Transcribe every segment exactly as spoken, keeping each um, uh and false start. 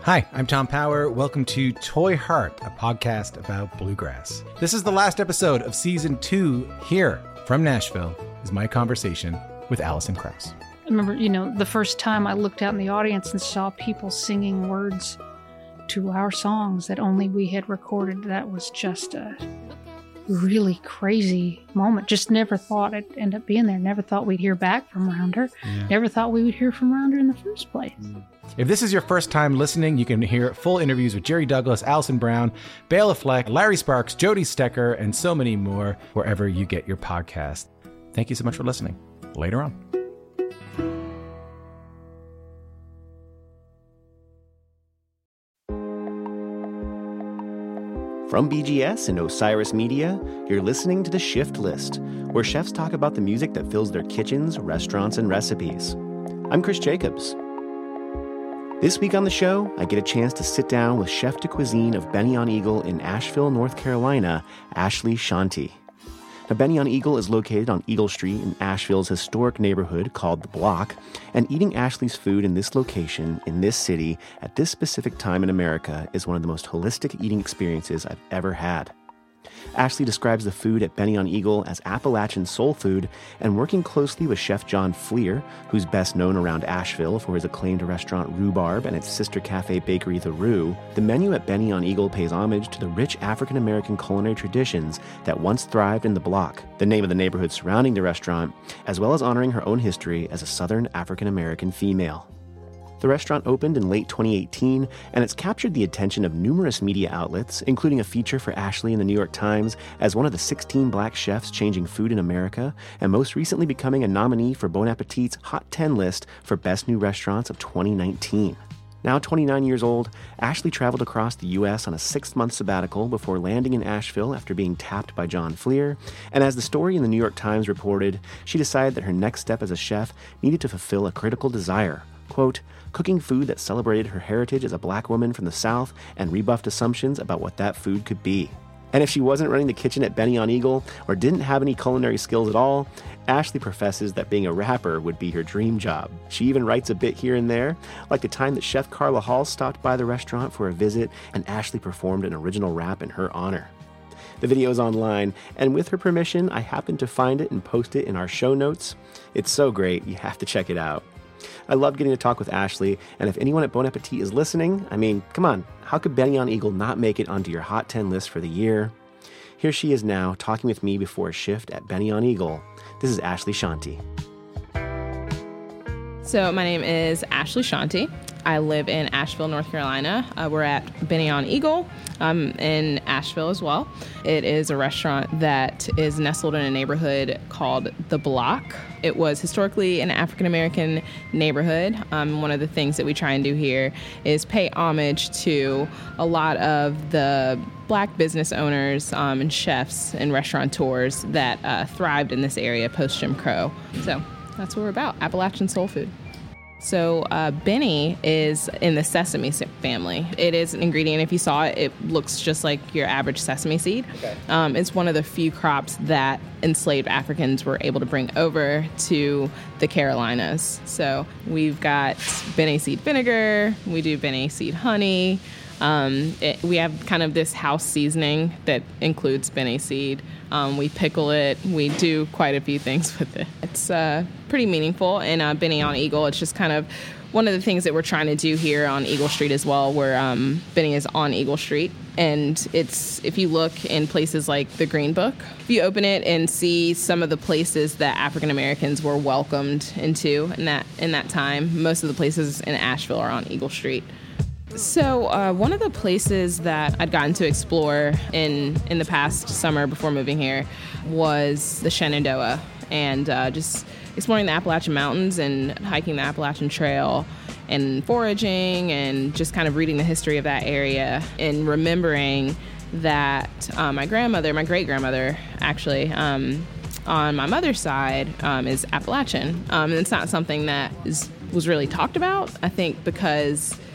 Hi, I'm Tom Power. Welcome to Toy Heart, a podcast about bluegrass. This is the last episode of season two. Here from Nashville is my conversation with Alison Krauss. I remember, you know, the first time I looked out in the audience and saw people singing words to our songs that only we had recorded. That was just a really crazy moment. Just never thought it'd end up being there. Never thought we'd hear back from Rounder. Yeah. Never thought we would hear from Rounder in the first place. If this is your first time listening, you can hear full interviews with Jerry Douglas, Alison Brown, Bela Fleck, Larry Sparks, Jody Stecker, and so many more wherever you get your podcast. Thank you so much for listening. Later on. From B G S and Osiris Media, you're listening to The Shift List, where chefs talk about the music that fills their kitchens, restaurants, and recipes. I'm Chris Jacobs. This week on the show, I get a chance to sit down with chef de cuisine of Benny on Eagle in Asheville, North Carolina, Ashley Shanti. Now, Benny on Eagle is located on Eagle Street in Asheville's historic neighborhood called The Block, and eating Ashley's food in this location, in this city, at this specific time in America is one of the most holistic eating experiences I've ever had. Ashley describes the food at Benny on Eagle as Appalachian soul food, and working closely with Chef John Fleer, who's best known around Asheville for his acclaimed restaurant Rhubarb and its sister cafe bakery The Rue, the menu at Benny on Eagle pays homage to the rich African-American culinary traditions that once thrived in The Block, the name of the neighborhood surrounding the restaurant, as well as honoring her own history as a Southern African-American female. The restaurant opened in late twenty eighteen, and it's captured the attention of numerous media outlets, including a feature for Ashley in the New York Times as one of the sixteen black chefs changing food in America, and most recently becoming a nominee for Bon Appetit's Hot ten list for Best New Restaurants of twenty nineteen. Now twenty-nine years old, Ashley traveled across the U S on a six-month sabbatical before landing in Asheville after being tapped by John Fleer, and as the story in the New York Times reported, she decided that her next step as a chef needed to fulfill a critical desire, quote, cooking food that celebrated her heritage as a black woman from the South and rebuffed assumptions about what that food could be. And if she wasn't running the kitchen at Benny on Eagle or didn't have any culinary skills at all, Ashley professes that being a rapper would be her dream job. She even writes a bit here and there, like the time that Chef Carla Hall stopped by the restaurant for a visit and Ashley performed an original rap in her honor. The video is online, and with her permission, I happened to find it and post it in our show notes. It's so great, you have to check it out. I love getting to talk with Ashley, and if anyone at Bon Appetit is listening, I mean, come on, how could Benny on Eagle not make it onto your Hot ten list for the year? Here she is now, talking with me before a shift at Benny on Eagle. This is Ashley Shanti. So my name is Ashley Shanti. I live in Asheville, North Carolina. Uh, we're at Benny on Eagle. I'm in Asheville as well. It is a restaurant that is nestled in a neighborhood called The Block. It was historically an African-American neighborhood. Um, one of the things that we try and do here is pay homage to a lot of the black business owners um, and chefs and restaurateurs that uh, thrived in this area post-Jim Crow. So that's what we're about, Appalachian soul food. So uh, Benny is in the sesame family. It is an ingredient. If you saw it, it looks just like your average sesame seed. Okay. Um, it's one of the few crops that enslaved Africans were able to bring over to the Carolinas. So we've got Benny seed vinegar. We do Benny seed honey. Um, it, we have kind of this house seasoning that includes Benny seed. Um, we pickle it. We do quite a few things with it. It's uh, pretty meaningful. And uh, Benny on Eagle, it's just kind of one of the things that we're trying to do here on Eagle Street as well, where um, Benny is on Eagle Street. And it's, if you look in places like the Green Book, if you open it and see some of the places that African Americans were welcomed into in that in that time, most of the places in Asheville are on Eagle Street. So uh, one of the places that I'd gotten to explore in, in the past summer before moving here was the Shenandoah, and uh, just exploring the Appalachian Mountains and hiking the Appalachian Trail and foraging and just kind of reading the history of that area and remembering that uh, my grandmother, my great-grandmother actually, um, on my mother's side um, is Appalachian. Um, and it's not something that is, was really talked about, I think, because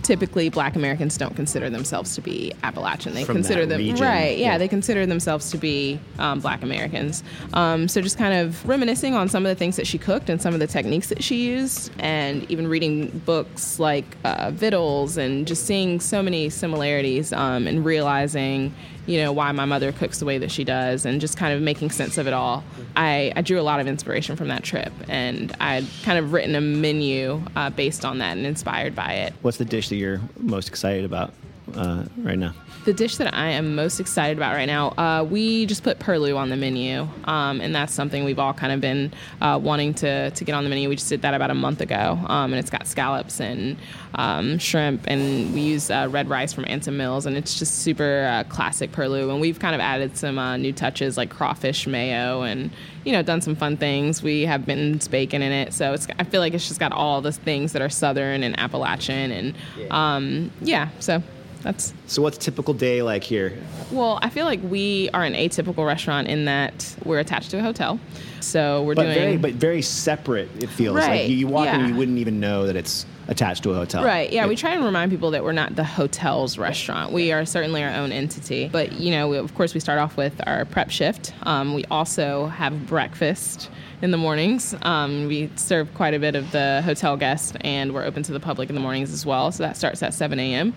typically Black Americans don't consider themselves to be Appalachian. They From consider that them region. right. Yeah, Yeah. they consider themselves to be um, Black Americans. Um, so just kind of reminiscing on some of the things that she cooked and some of the techniques that she used, and even reading books like uh, Vittles, and just seeing so many similarities um, and realizing, you know, why my mother cooks the way that she does, and just kind of making sense of it all. I, I drew a lot of inspiration from that trip, and I'd kind of written a menu uh, based on that and inspired by it. What's the dish that you're most excited about uh, right now? The dish that I am most excited about right now, uh, we just put purlieu on the menu, um, and that's something we've all kind of been uh, wanting to, to get on the menu. We just did that about a month ago, um, and it's got scallops and um, shrimp, and we use uh, red rice from Anson Mills, and it's just super uh, classic purlieu. And we've kind of added some uh, new touches like crawfish mayo, and you know, done some fun things. We have Benton's bacon in it, so it's, I feel like it's just got all the things that are Southern and Appalachian, and um, yeah, so. That's So what's a typical day like here? Well, I feel like we are an atypical restaurant in that we're attached to a hotel. So we're But doing very, but very separate, it feels. Right, Like you, you walk in yeah. and you wouldn't even know that it's attached to a hotel. Right, yeah, It- we try and remind people that we're not the hotel's restaurant. We are certainly our own entity. But, you know, we, of course, we start off with our prep shift. Um, we also have breakfast in the mornings. Um, we serve quite a bit of the hotel guests, and we're open to the public in the mornings as well. So that starts at seven a.m.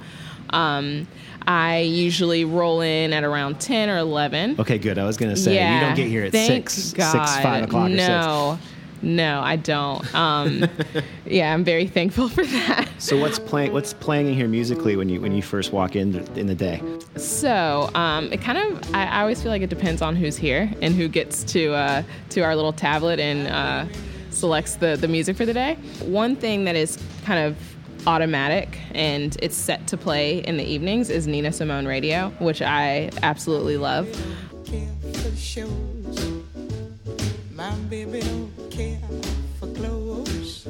Um, I usually roll in at around ten or eleven. Okay, good. I was going to say, yeah, you don't get here at thank six, God. six, five o'clock no, or six. No, I don't. Um, yeah, I'm very thankful for that. So what's playing? What's playing in here musically when you when you first walk in in the day? So um, it kind of, I, I always feel like it depends on who's here and who gets to uh, to our little tablet and uh, selects the the music for the day. One thing that is kind of automatic and it's set to play in the evenings is Nina Simone Radio, which I absolutely love. Care for the shows. My baby don't care for clothes.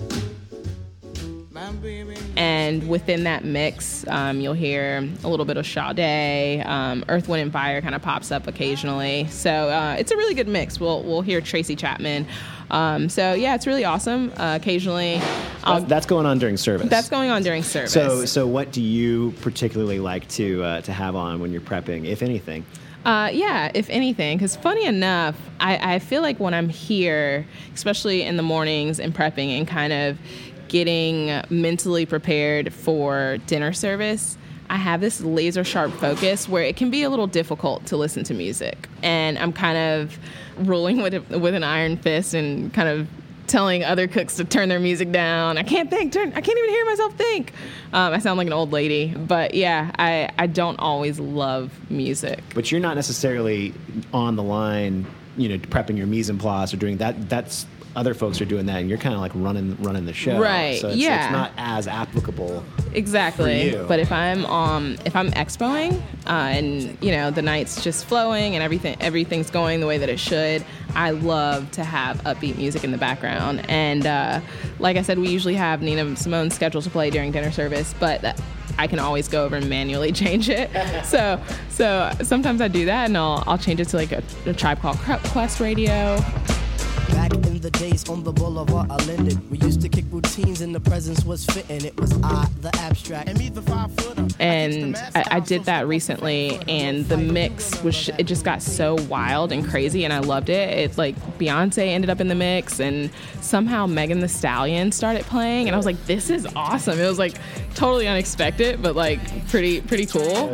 My baby. And within that mix, um, you'll hear a little bit of Sade, um, Earth, Wind and Fire kind of pops up occasionally. So uh, it's a really good mix. We'll we'll hear Tracy Chapman. Um, so yeah, it's really awesome. Uh, occasionally, I'll, That's, that's going on during service. that's going on during service. So so what do you particularly like to uh, to have on when you're prepping, if anything? Uh, yeah, if anything, because funny enough, I, I feel like when I'm here, especially in the mornings and prepping and kind of getting mentally prepared for dinner service, I have this laser sharp focus where it can be a little difficult to listen to music. And I'm kind of ruling with a, with an iron fist and kind of telling other cooks to turn their music down. I can't think, turn, I can't even hear myself think. Um, I sound like an old lady. But yeah, I, I don't always love music. But you're not necessarily on the line, you know, prepping your mise en place or doing that. That's other folks are doing that, and you're kind of like running running the show. Right, So it's, yeah. it's not as applicable. Exactly. For you. But if I'm um if I'm expoing uh, and you know the night's just flowing and everything everything's going the way that it should, I love to have upbeat music in the background. And uh, like I said, we usually have Nina Simone scheduled to play during dinner service, but that, I can always go over and manually change it. so so sometimes I do that, and I'll I'll change it to like a, a Tribe Called Quest radio. Back in the days on the boulevard I landed, we used to kick routines and the presence was fitting. It was I, the abstract, and me, the five footer. And I, I did that recently, and the mix was it just got so wild and crazy, and I loved it. It's like Beyonce ended up in the mix, and somehow Megan Thee Stallion started playing, and I was like, this is awesome. It was like totally unexpected, but like pretty pretty cool.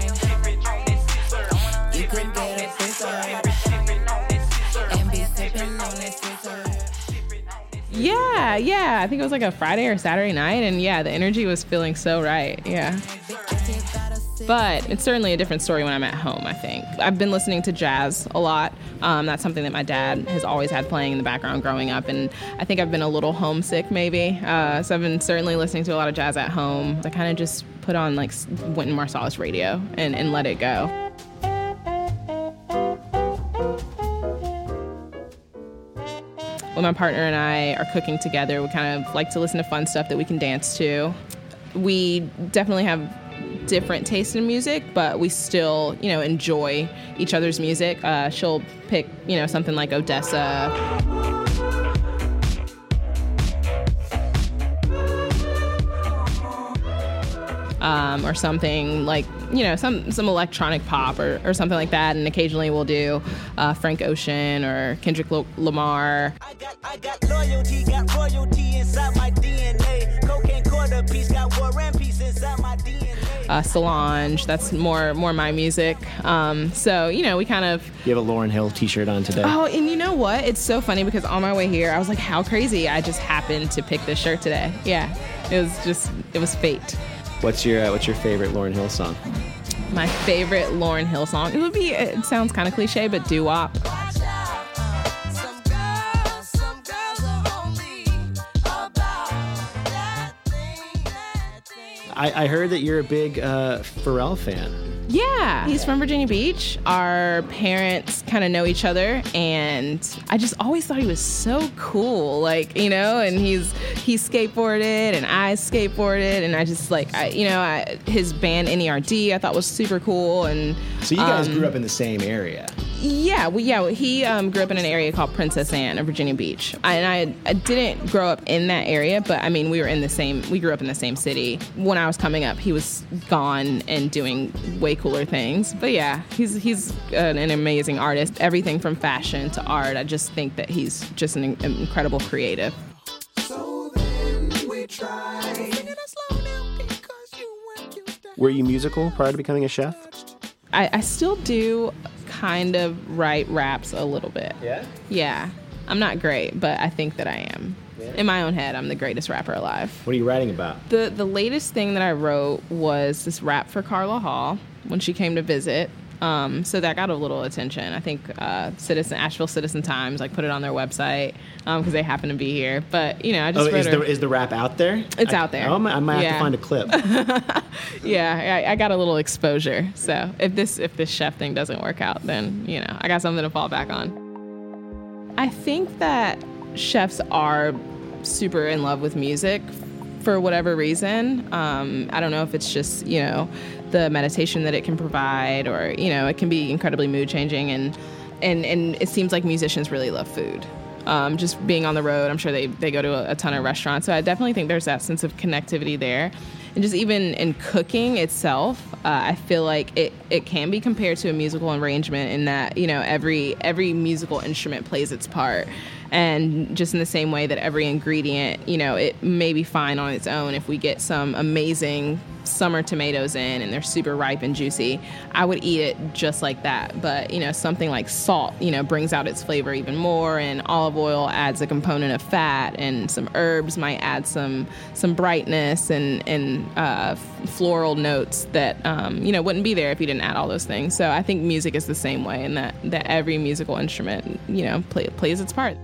You could get a picture. Yeah, yeah. I think it was like a Friday or Saturday night, and yeah, the energy was feeling so right. Yeah. But it's certainly a different story when I'm at home, I think. I've been listening to jazz a lot. Um, that's something that my dad has always had playing in the background growing up, and I think I've been a little homesick maybe. Uh, so I've been certainly listening to a lot of jazz at home. I kind of just put on like Wynton Marsalis radio and, and let it go. When my partner and I are cooking together, we kind of like to listen to fun stuff that we can dance to. We definitely have different tastes in music, but we still, you know, enjoy each other's music. Uh, she'll pick, you know, something like Odessa. um, or something like, you know, some, some electronic pop or, or something like that. And occasionally we'll do uh, Frank Ocean or Kendrick L- Lamar. I got, I got loyalty, got royalty inside my D N A. Cocaine quarter piece, got war and peace inside my D N A. Uh, Solange, that's more more my music. Um, so, you know, we kind of... You have a Lauryn Hill t-shirt on today. Oh, and you know what? It's so funny because on my way here, I was like, how crazy. I just happened to pick this shirt today. Yeah, it was just, it was fate. What's your uh, What's your favorite Lauryn Hill song? My favorite Lauryn Hill song, it would be, it sounds kind of cliche, but Doo Wop. I, I heard that you're a big uh, Pharrell fan. Yeah, he's from Virginia Beach. Our parents kind of know each other, and I just always thought he was so cool, like, you know, and he's he skateboarded and I skateboarded, and I just like, I, you know, I, his band N E R D I thought was super cool. And so you guys um, grew up in the same area. Yeah, we, yeah, he um, grew up in an area called Princess Anne of Virginia Beach. I, and I, I didn't grow up in that area, but I mean, we were in the same, we grew up in the same city. When I was coming up, he was gone and doing way cooler things. But yeah, he's he's an, an amazing artist. Everything from fashion to art. I just think that he's just an, an incredible creative. So then we try. Were you musical prior to becoming a chef? I, I still do kind of write raps a little bit. Yeah? Yeah. I'm not great, but I think that I am. Yeah. In my own head, I'm the greatest rapper alive. What are you writing about? The the latest thing that I wrote was this rap for Carla Hall when she came to visit. Um, so that got a little attention. I think uh, Citizen Asheville Citizen Times like put it on their website because um, they happen to be here. But you know, I just oh, wrote is her, the is the rap out there? It's I, out there. Oh, I might, I might yeah. have to find a clip. yeah, I, I got a little exposure. So if this if this chef thing doesn't work out, then you know I got something to fall back on. I think that chefs are super in love with music for whatever reason. Um, I don't know if it's just, you know, the meditation that it can provide, or, you know, it can be incredibly mood changing. And, and, and it seems like musicians really love food. Um, just being on the road, I'm sure they, they go to a, a ton of restaurants. So I definitely think there's that sense of connectivity there. And just even in cooking itself, uh, I feel like it, it can be compared to a musical arrangement in that, you know, every every musical instrument plays its part. And just in the same way that every ingredient, you know, it may be fine on its own. If we get some amazing summer tomatoes in and they're super ripe and juicy, I would eat it just like that. But, you know, something like salt, you know, brings out its flavor even more, and olive oil adds a component of fat, and some herbs might add some some brightness and, and uh, floral notes that, um, you know, wouldn't be there if you didn't add all those things. So I think music is the same way, in that, that every musical instrument, you know, play, plays its part.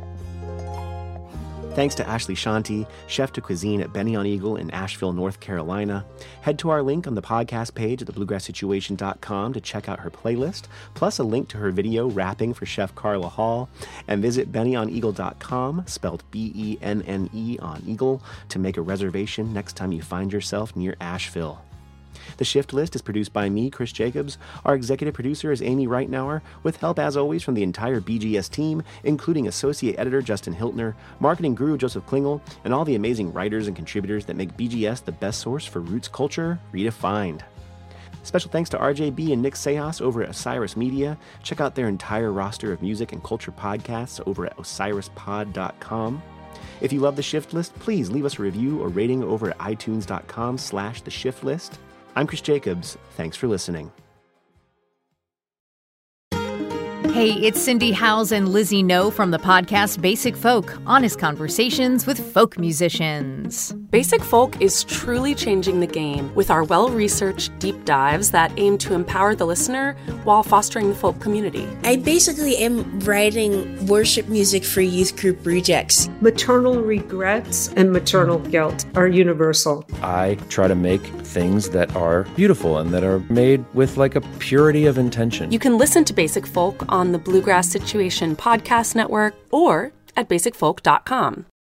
Thanks to Ashley Shanti, chef de cuisine at Benny on Eagle in Asheville, North Carolina. Head to our link on the podcast page at the bluegrass situation dot com to check out her playlist, plus a link to her video rapping for Chef Carla Hall, and visit benny on eagle dot com, spelled B E N N E on Eagle, to make a reservation next time you find yourself near Asheville. The Shift List is produced by me, Chris Jacobs. Our executive producer is Amy Reitnauer, with help, as always, from the entire B G S team, including associate editor Justin Hiltner, marketing guru Joseph Klingel, and all the amazing writers and contributors that make B G S the best source for roots culture redefined. Special thanks to R J B and Nick Sejas over at Osiris Media. Check out their entire roster of music and culture podcasts over at osiris pod dot com. If you love The Shift List, please leave us a review or rating over at itunes dot com slash the shift list. I'm Chris Jacobs. Thanks for listening. Hey, it's Cindy Howes and Lizzie No from the podcast Basic Folk, honest conversations with folk musicians. Basic Folk is truly changing the game with our well-researched deep dives that aim to empower the listener while fostering the folk community. I basically am writing worship music for youth group rejects. Maternal regrets and maternal guilt are universal. I try to make things that are beautiful and that are made with like a purity of intention. You can listen to Basic Folk on the Bluegrass Situation Podcast Network or at basic folk dot com.